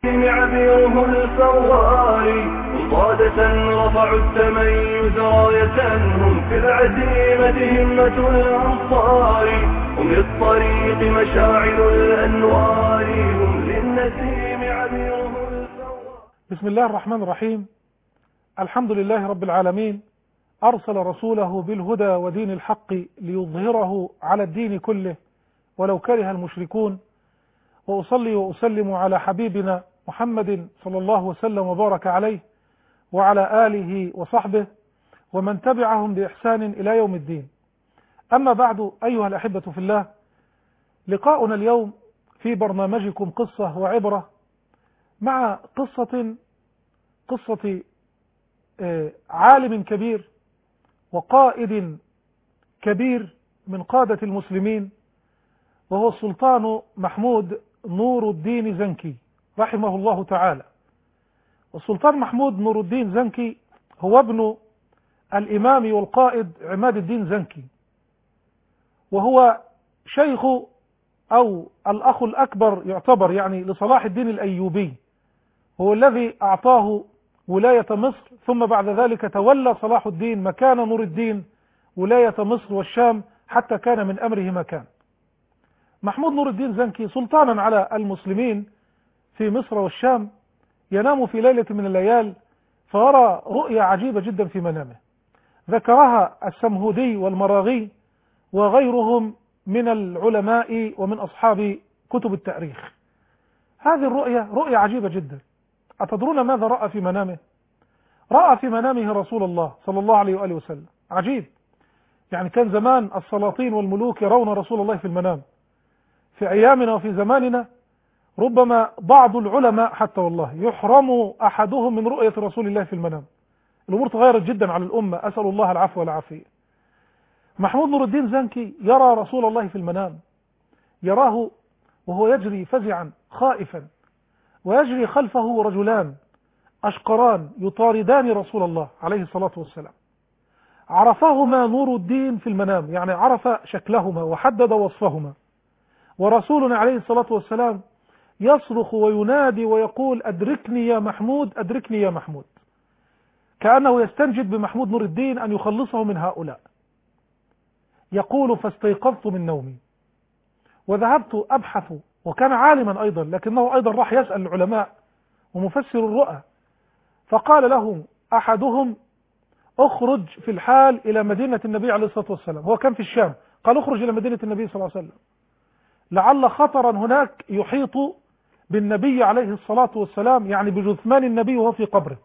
عبيره الفواري وقادة رفعوا التميز راية هم في العزيمة همة الأنصار هم للطريق مشاعل الأنوار هم للنسيم عبيره الفواري. بسم الله الرحمن الرحيم. الحمد لله رب العالمين، أرسل رسوله بالهدى ودين الحق ليظهره على الدين كله ولو كره المشركون، وأصلي وأسلم على حبيبنا محمد صلى الله وسلم وبارك عليه وعلى آله وصحبه ومن تبعهم بإحسان إلى يوم الدين. أما بعد، أيها الأحبة في الله، لقاؤنا اليوم في برنامجكم قصة وعبرة مع قصة عالم كبير وقائد كبير من قادة المسلمين، وهو السلطان محمود نور الدين زنكي رحمه الله تعالى. والسلطان محمود نور الدين زنكي هو ابن الإمام والقائد عماد الدين زنكي، وهو شيخ أو الأخ الأكبر يعتبر يعني لصلاح الدين الأيوبي، هو الذي أعطاه ولاية مصر، ثم بعد ذلك تولى صلاح الدين مكان نور الدين ولاية مصر والشام حتى كان من أمره ما كان. محمود نور الدين زنكي سلطانا على المسلمين في مصر والشام ينام في ليلة من الليال فيرى رؤيا عجيبة جدا في منامه، ذكرها السمهودي والمراغي وغيرهم من العلماء ومن أصحاب كتب التاريخ. هذه الرؤيا رؤيا عجيبة جدا. أتدرون ماذا رأى في منامه؟ رأى في منامه رسول الله صلى الله عليه وآله وسلم. عجيب، يعني كان زمان السلاطين والملوك يرون رسول الله في المنام. في أيامنا وفي زماننا ربما بعض العلماء حتى والله يحرم أحدهم من رؤية رسول الله في المنام. الأمور تغيرت جدا على الأمة، أسأل الله العفو والعافية. محمود نور الدين زنكي يرى رسول الله في المنام، يراه وهو يجري فزعا خائفا، ويجري خلفه رجلان أشقران يطاردان رسول الله عليه الصلاة والسلام. عرفهما نور الدين في المنام، يعني عرف شكلهما وحدد وصفهما، ورسولنا عليه الصلاة والسلام يصرخ وينادي ويقول: أدركني يا محمود، أدركني يا محمود، كأنه يستنجد بمحمود نور الدين أن يخلصه من هؤلاء. يقول: فاستيقظت من نومي وذهبت أبحث، وكان عالما أيضا لكنه أيضا راح يسأل العلماء ومفسر الرؤى، فقال له أحدهم: اخرج في الحال إلى مدينة النبي عليه الصلاة والسلام. هو كان في الشام، قال: اخرج إلى مدينة النبي صلى الله عليه وسلم، لعل خطرا هناك يحيط بالنبي عليه الصلاة والسلام، يعني بجثمان النبي وهو في قبره.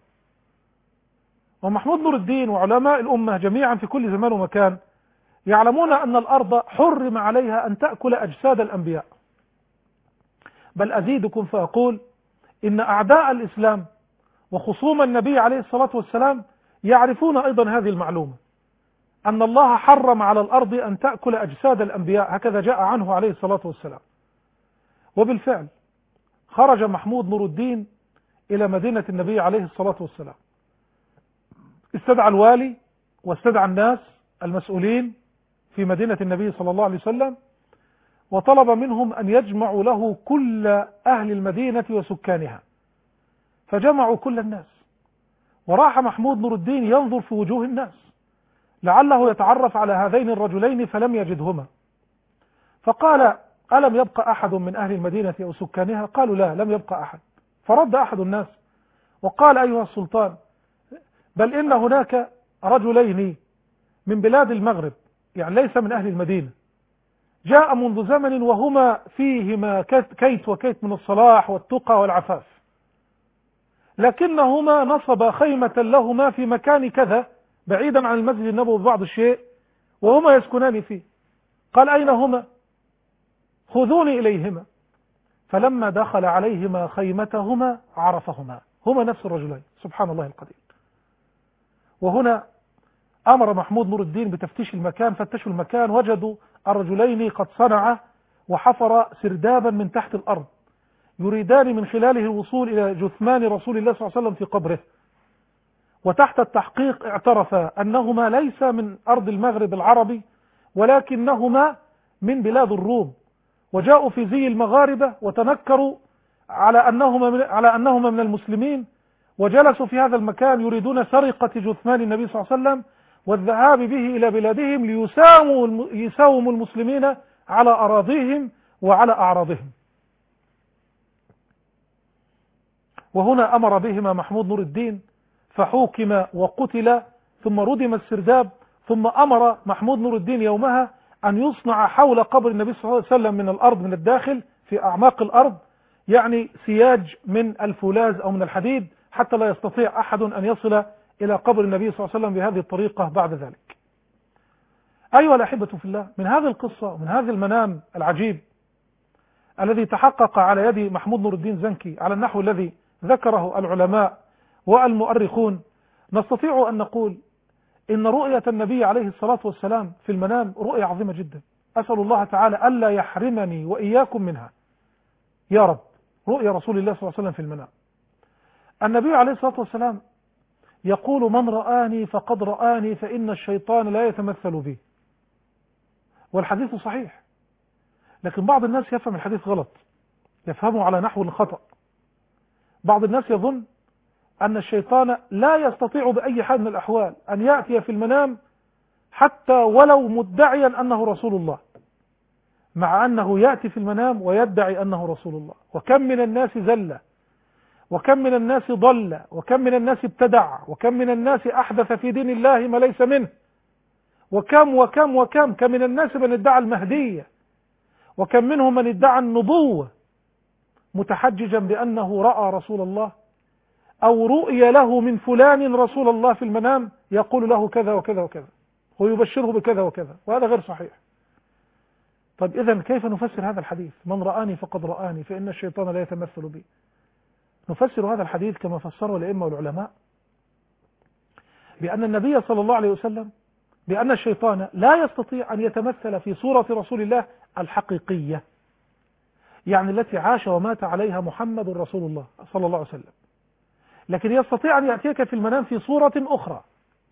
ومحمود نور الدين وعلماء الأمة جميعا في كل زمان ومكان يعلمون أن الأرض حرم عليها أن تأكل أجساد الأنبياء. بل أزيدكم فأقول إن أعداء الإسلام وخصوم النبي عليه الصلاة والسلام يعرفون أيضا هذه المعلومة، أن الله حرم على الأرض أن تأكل أجساد الأنبياء، هكذا جاء عنه عليه الصلاة والسلام. وبالفعل خرج محمود نور الدين إلى مدينة النبي عليه الصلاة والسلام، استدعى الوالي واستدعى الناس المسؤولين في مدينة النبي صلى الله عليه وسلم، وطلب منهم أن يجمعوا له كل أهل المدينة وسكانها، فجمعوا كل الناس. وراح محمود نور الدين ينظر في وجوه الناس لعله يتعرف على هذين الرجلين فلم يجدهما، فقال: ألم يبقى أحد من أهل المدينة أو سكانها؟ قالوا: لا، لم يبقى أحد. فرد أحد الناس وقال: أيها السلطان، بل إن هناك رجلين من بلاد المغرب، يعني ليس من أهل المدينة، جاء منذ زمن وهما فيهما كيت وكيت من الصلاح والتقى والعفاف، لكنهما نصب خيمة لهما في مكان كذا بعيدا عن المسجد النبوي ببعض الشيء، وهما يسكنان فيه. قال: أين هما؟ خذوني إليهما. فلما دخل عليهما خيمتهما عرفهما، هما نفس الرجلين. سبحان الله القدير. وهنا أمر محمود نور الدين بتفتيش المكان، فتشوا المكان وجدوا الرجلين قد صنعا وحفر سردابا من تحت الأرض يريدان من خلاله الوصول إلى جثمان رسول الله صلى الله عليه وسلم في قبره. وتحت التحقيق اعترف أنهما ليس من أرض المغرب العربي، ولكنهما من بلاد الروم، وجاءوا في زي المغاربة وتنكروا على أنهما من المسلمين، وجلسوا في هذا المكان يريدون سرقة جثمان النبي صلى الله عليه وسلم والذهاب به إلى بلادهم ليساوموا المسلمين على أراضيهم وعلى أعراضهم. وهنا أمر بهما محمود نور الدين فحوكم وقتل، ثم ردم السرداب، ثم أمر محمود نور الدين يومها أن يصنع حول قبر النبي صلى الله عليه وسلم من الأرض، من الداخل في أعماق الأرض، يعني سياج من الفولاذ أو من الحديد حتى لا يستطيع أحد أن يصل إلى قبر النبي صلى الله عليه وسلم بهذه الطريقة بعد ذلك. أيها الأحبة في الله، من هذه القصة ومن هذا المنام العجيب الذي تحقق على يد محمود نور الدين زنكي على النحو الذي ذكره العلماء والمؤرخون، نستطيع أن نقول إن رؤية النبي عليه الصلاة والسلام في المنام رؤية عظيمة جدا. أسأل الله تعالى ألا يحرمني وإياكم منها يا رب. رؤية رسول الله صلى الله عليه وسلم في المنام. النبي عليه الصلاة والسلام يقول: من رآني فقد رآني فإن الشيطان لا يتمثل بي. والحديث صحيح، لكن بعض الناس يفهم الحديث غلط، يفهمه على نحو خطأ. بعض الناس يظن أن الشيطان لا يستطيع بأي حال من الأحوال أن يأتي في المنام حتى ولو مدعيا أنه رسول الله، مع أنه يأتي في المنام ويدعي أنه رسول الله. وكم من الناس زل، وكم من الناس ضل، وكم من الناس ابتدع، وكم من الناس أحدث في دين الله ما ليس منه، وكم من الناس من ادعى المهدية، وكم منهم من ادعى النبوة متحججا بأنه رأى رسول الله أو رؤي له من فلان رسول الله في المنام يقول له كذا وكذا وكذا ويبشره بكذا وكذا، وهذا غير صحيح. طيب إذن كيف نفسر هذا الحديث؟ من رآني فقد رآني فإن الشيطان لا يتمثل بي. نفسر هذا الحديث كما فسره الأئمة والعلماء، بأن النبي صلى الله عليه وسلم، بأن الشيطان لا يستطيع أن يتمثل في صورة رسول الله الحقيقية، يعني التي عاش ومات عليها محمد رسول الله صلى الله عليه وسلم، لكن يستطيع أن يأتيك في المنام في صورة أخرى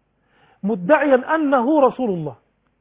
مدعيا أنه رسول الله،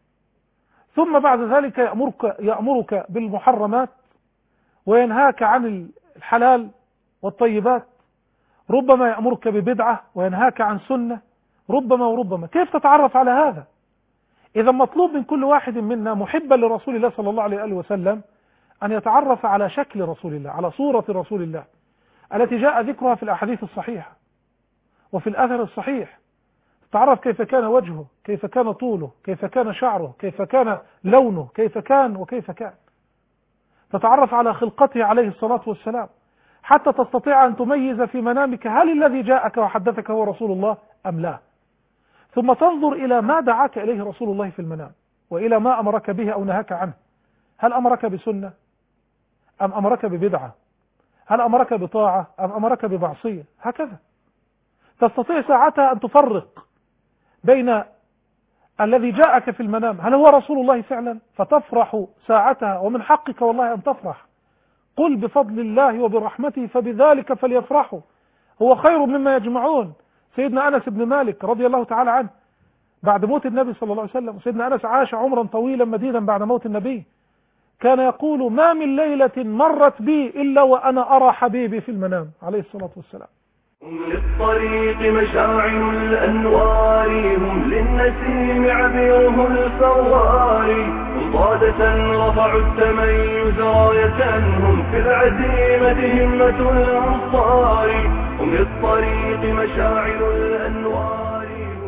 ثم بعد ذلك يأمرك بالمحرمات وينهاك عن الحلال والطيبات، ربما يأمرك ببدعة وينهاك عن سنة، ربما وربما. كيف تتعرف على هذا؟ إذا مطلوب من كل واحد منا محبا لرسول الله صلى الله عليه وسلم أن يتعرف على شكل رسول الله، على صورة رسول الله التي جاء ذكرها في الأحاديث الصحيحة وفي الأثر الصحيح. تتعرف كيف كان وجهه، كيف كان طوله، كيف كان شعره، كيف كان لونه، كيف كان وكيف كان. تتعرف على خلقته عليه الصلاة والسلام حتى تستطيع أن تميز في منامك هل الذي جاءك وحدثك هو رسول الله أم لا. ثم تنظر إلى ما دعاك إليه رسول الله في المنام وإلى ما أمرك به أو نهاك عنه. هل أمرك بسنة أم أمرك ببدعة؟ هل أمرك بطاعة أم أمرك بمعصية؟ هكذا تستطيع ساعتها أن تفرق بين الذي جاءك في المنام هل هو رسول الله فعلا، فتفرح ساعتها، ومن حقك والله أن تفرح. قل بفضل الله وبرحمته فبذلك فليفرحوا هو خير مما يجمعون. سيدنا أنس بن مالك رضي الله تعالى عنه بعد موت النبي صلى الله عليه وسلم، وسيدنا أنس عاش عمرا طويلا مديدا بعد موت النبي، كان يقول: ما من ليلة مرت بي إلا وأنا أرى حبيبي في المنام عليه الصلاة والسلام. هم للطريق مشاعل الأنوار، هم للنسيم عبيره الفوار، هم قادة رفعوا التميز راية، هم في العزيمة همة الأنصار، هم للطريق مشاعل الأنوار.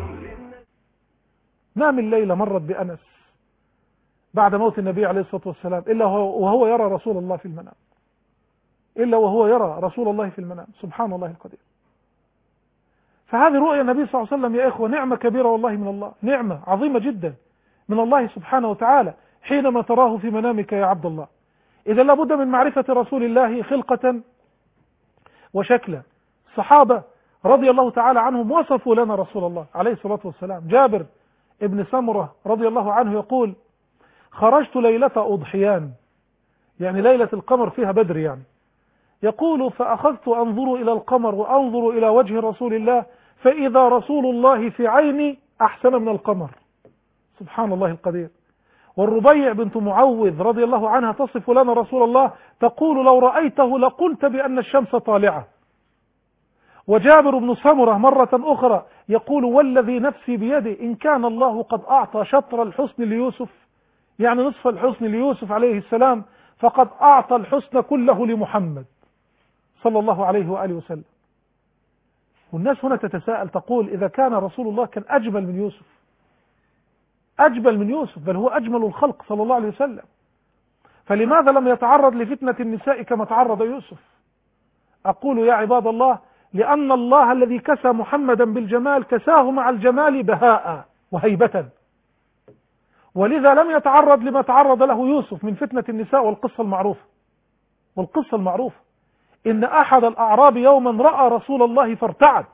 ما من ليلة مرت بأنس بعد موت النبي عليه الصلاة والسلام إلا وهو يرى رسول الله في المنام، إلا وهو يرى رسول الله في المنام. سبحان الله القدير. فهذه رؤيا النبي صلى الله عليه وسلم يا إخوة نعمة كبيرة والله من الله، نعمة عظيمة جدا من الله سبحانه وتعالى حينما تراه في منامك يا عبد الله. إذا لابد من معرفة رسول الله خلقة وشكلا. الصحابة رضي الله تعالى عنهم وصفوا لنا رسول الله عليه الصلاة والسلام. جابر ابن سمرة رضي الله عنه يقول: خرجت ليلة أضحيان، يعني ليلة القمر فيها بدر يعني. يقول: فأخذت أنظر إلى القمر وأنظر إلى وجه رسول الله فإذا رسول الله في عيني أحسن من القمر. سبحان الله القدير. والربيع بنت معوذ رضي الله عنها تصف لنا رسول الله تقول لو رأيته لقلت بأن الشمس طالعة. وجابر بن سمرة مرة أخرى يقول والذي نفسي بيده إن كان الله قد أعطى شطر الحسن ليوسف، يعني نصف الحسن ليوسف عليه السلام، فقد أعطى الحسن كله لمحمد صلى الله عليه وآله وسلم. والناس هنا تتساءل تقول إذا كان رسول الله كان أجمل من يوسف، أجمل من يوسف، بل هو أجمل الخلق صلى الله عليه وسلم، فلماذا لم يتعرض لفتنة النساء كما تعرض يوسف؟ أقول يا عباد الله لأن الله الذي كسى محمدا بالجمال كساه مع الجمال بهاء وهيبة، ولذا لم يتعرض لما تعرض له يوسف من فتنة النساء. والقصة المعروفة إن أحد الأعراب يوما رأى رسول الله فارتعد،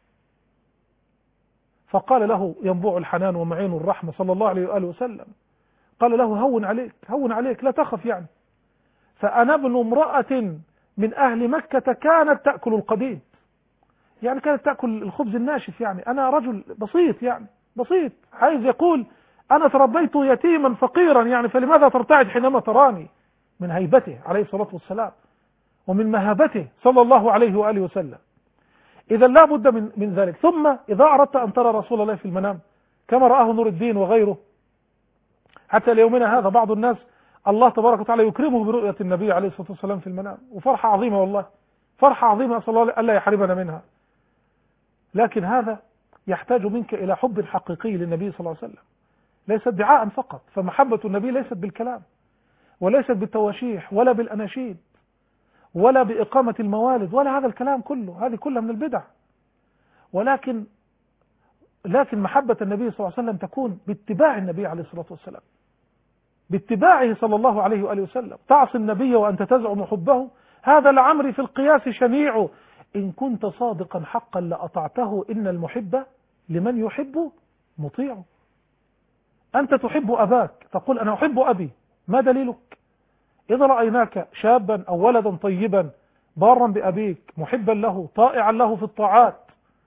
فقال له ينبوع الحنان ومعين الرحمة صلى الله عليه وآله وسلم، قال له هون عليك لا تخف، يعني فأنا ابن امرأة من أهل مكة كانت تأكل القديد، يعني كانت تأكل الخبز الناشف، يعني أنا رجل بسيط، يعني بسيط، عايز يقول أنا تربيت يتيما فقيرا، يعني فلماذا ترتعد حينما تراني؟ من هيبته عليه الصلاة والسلام ومن مهابته صلى الله عليه وآله وسلم. إذا لا بد من ذلك. ثم إذا أردت أن ترى رسول الله في المنام كما رآه نور الدين وغيره، حتى ليومنا هذا بعض الناس الله تبارك وتعالى يكرمه برؤية النبي عليه الصلاة والسلام في المنام، وفرحة عظيمة، والله فرحة عظيمة، أسأل الله ألا يحرمنا منها. لكن هذا يحتاج منك إلى حب حقيقي للنبي صلى الله عليه وسلم، ليس ادعاء فقط، فمحبة النبي ليست بالكلام وليست بالتواشيح ولا بالأناشيد ولا بإقامة الموالد ولا هذا الكلام كله، هذه كلها من البدع. ولكن محبة النبي صلى الله عليه وسلم تكون باتباع النبي عليه الصلاة والسلام، باتباعه صلى الله عليه وآله وسلم. تعصي النبي وأنت تزعم حبه، هذا لعمري في القياس شنيع، إن كنت صادقا حقا لأطعته، إن المحب لمن يحب مطيع. أنت تحب أباك، تقول أنا أحب أبي، ما دليلك؟ إذا رأيناك شابا أو ولدا طيبا بارا بأبيك، محبا له، طائعا له في الطاعات،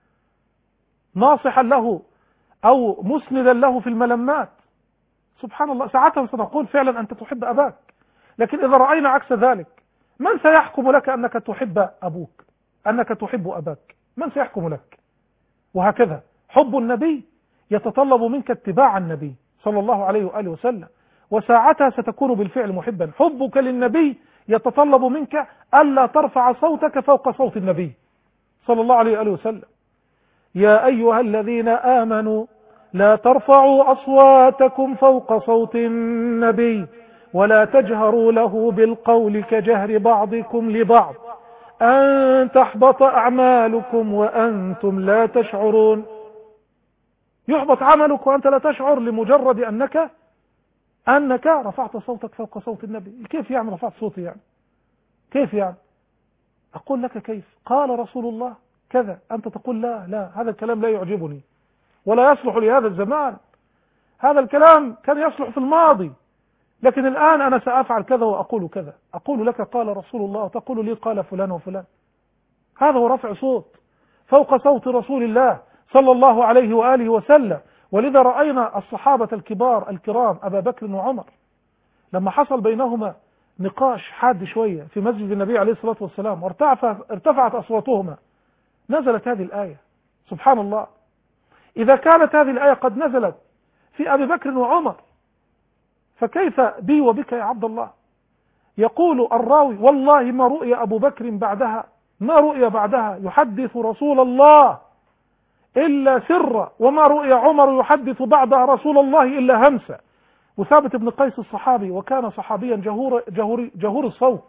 ناصحا له أو مسندا له في الملمات، سبحان الله، ساعتها سنقول فعلا أنت تحب أباك. لكن إذا رأينا عكس ذلك، من سيحكم لك أنك تحب أبوك، أنك تحب أباك؟ من سيحكم لك؟ وهكذا حب النبي يتطلب منك اتباع النبي صلى الله عليه وآله وسلم، وساعتها ستكون بالفعل محبا. حبك للنبي يتطلب منك ألا ترفع صوتك فوق صوت النبي صلى الله عليه وآله وسلم. يا أيها الذين آمنوا لا ترفعوا أصواتكم فوق صوت النبي ولا تجهروا له بالقول كجهر بعضكم لبعض أن تحبط أعمالكم وأنتم لا تشعرون. يحبط عملك وأنت لا تشعر لمجرد أنك رفعت صوتك فوق صوت النبي. كيف يعني رفعت صوتي؟ يعني كيف يعني؟ أقول لك كيف. قال رسول الله كذا، أنت تقول لا هذا الكلام لا يعجبني ولا يصلح لهذا الزمان، هذا الكلام كان يصلح في الماضي، لكن الآن أنا سأفعل كذا وأقول كذا. أقول لك قال رسول الله وتقول لي قال فلان وفلان. هذا هو رفع صوت فوق صوت رسول الله صلى الله عليه وآله وسلم. ولذا رأينا الصحابة الكبار الكرام أبا بكر وعمر لما حصل بينهما نقاش حاد شوية في مسجد النبي عليه الصلاة والسلام وارتفعت أصواتهما، نزلت هذه الآية. سبحان الله، إذا كانت هذه الآية قد نزلت في أبي بكر وعمر فكيف بي وبك يا عبد الله؟ يقول الراوي والله ما رؤي أبو بكر بعدها، ما رؤي بعدها يحدث رسول الله إلا سرا، وما رؤي عمر يحدث بعدها رسول الله إلا همسا. وثابت بن قيس الصحابي وكان صحابيا جهور الصوت،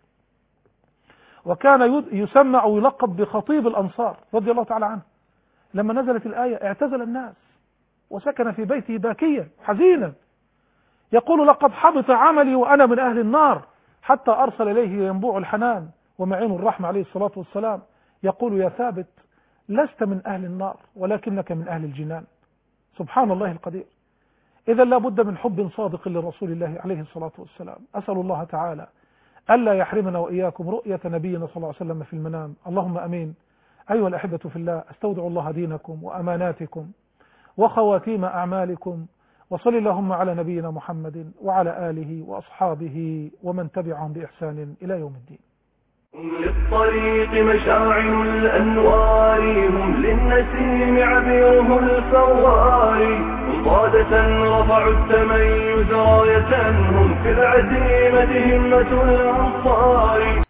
وكان يسمى أو يلقب بخطيب الأنصار رضي الله تعالى عنه، لما نزلت الآية اعتزل الناس وسكن في بيته باكيا حزينا يقول لقد حبط عملي وأنا من أهل النار، حتى أرسل إليه ينبوع الحنان ومعين الرحمة عليه الصلاة والسلام يقول يا ثابت لست من أهل النار ولكنك من أهل الجنان. سبحان الله القدير. إذا لا بد من حب صادق لرسول الله عليه الصلاة والسلام. أسأل الله تعالى ألا يحرمنا وإياكم رؤية نبينا صلى الله عليه وسلم في المنام، اللهم أمين. أيها الأحبة في الله، استودع الله دينكم وأماناتكم وخواتيم أعمالكم وصل اللهم على نبينا محمد وعلى آله وأصحابه ومن تبعهم بإحسان إلى يوم الدين. هم للطريق مشاعل الأنوار، هم للنسيم عبيره الفوار، هم قادة رفعوا التميز راية، هم في العزيمة همة الأنصار.